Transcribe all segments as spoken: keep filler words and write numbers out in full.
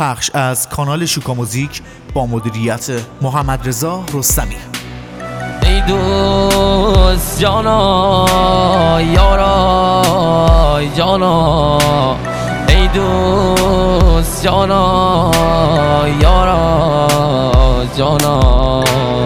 پخش از کانال شوکا موزیک با مدیریت محمد رضا رستمی. ای دوست جانا یارا جانا، ای دوست جانا یارا جانا،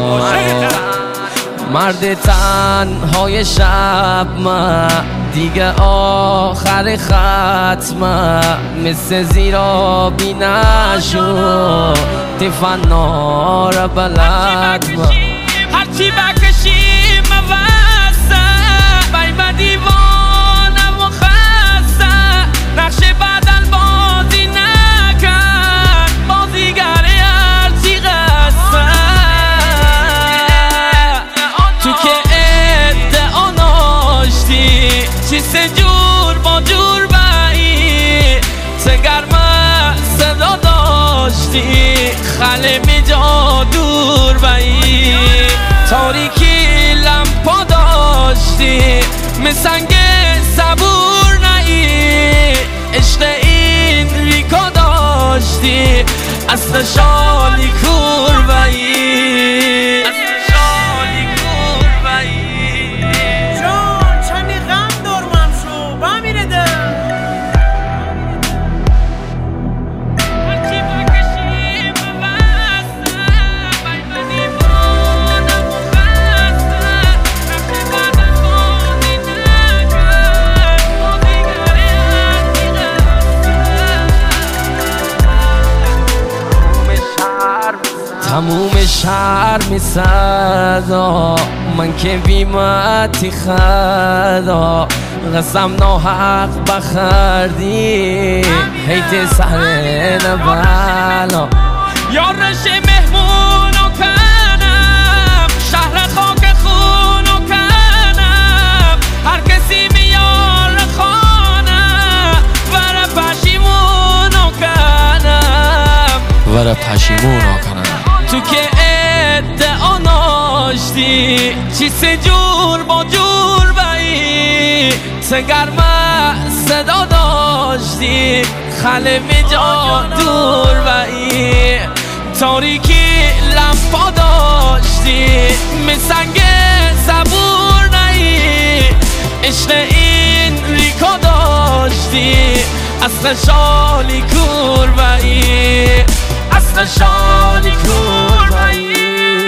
مرد تنهای شب من دیگه آخر ختمه، مثل زیرا بی نشو تفنار بلد من، هرچی بکشیم موسط بایمه دیوانم و خسته، نقش بدل بازی نکن بازیگر هرچی قصه، تو که ادعا ناشتی چی سه جور با جور بایی، سگرمه صدا داشتی خله می جا دور بایی، تاریکی لمپا داشتی مسنگ صبور نئی، عشق این ریکا داشتی اصل شالی کور بایی، اصل شالی کور بایی. جان چندی غم دارمم شو بمیره ده هرچی بکشیم وسط بایمه دیوانم و خسته، نقش بدل بازی نکن بازیگر هرچی قصه. تموم شهر می صدا من که بیمتی خدا، قسم ناحق بخردی حیط سر نبلا، یارش مهمونو کنم شهر خاک خونو کنم، هر کسی میار خانم ور پشیمونو کنم، ور پشیمونو کنم، تو که ادعا ناشتی چی سه جور با جور بایی، سگرمه صدا داشتی خله می جا دور بایی، تاریکی لمپا داشتی مسنگ صبور نئی، عشق این ریکا داشتی اصل شالی کور بایی، اصل شالی کور بایی.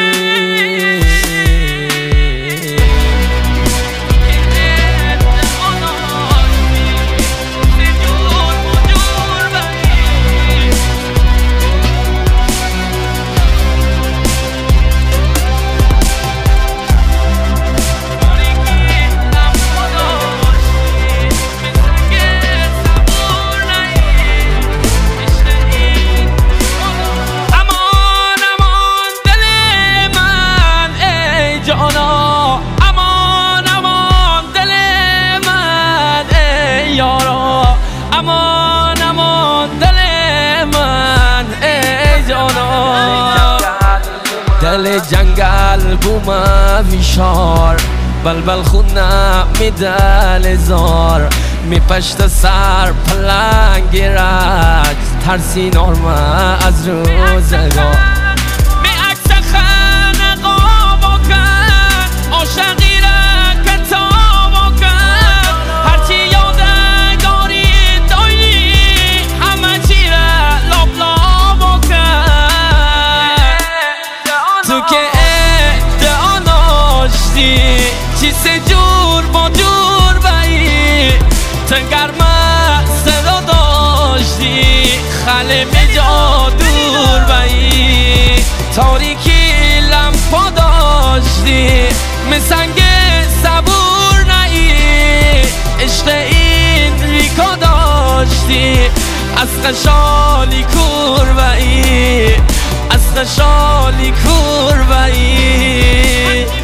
امان امان دل من ای جانا، دل جنگل بوم ویشار بلبل خونه می دل زار، می پشت سر پلنگ رج ترسی نارمه از روزگار، می عکس خانقا بکن عاشقی را کتاب بکن، هرچی یادگاری دایی همه چی را لابلا بکن، تو که ادعا ناشتی چی سه جور با جور بایی، تنگرمه صدا داشتی خله می جا دور بایی، تاریکی لمپا داشتی مسنگ صبور نئی، عشق این ریکا داشتی اصل شالی کور بایی، اصل شالی کور بایی.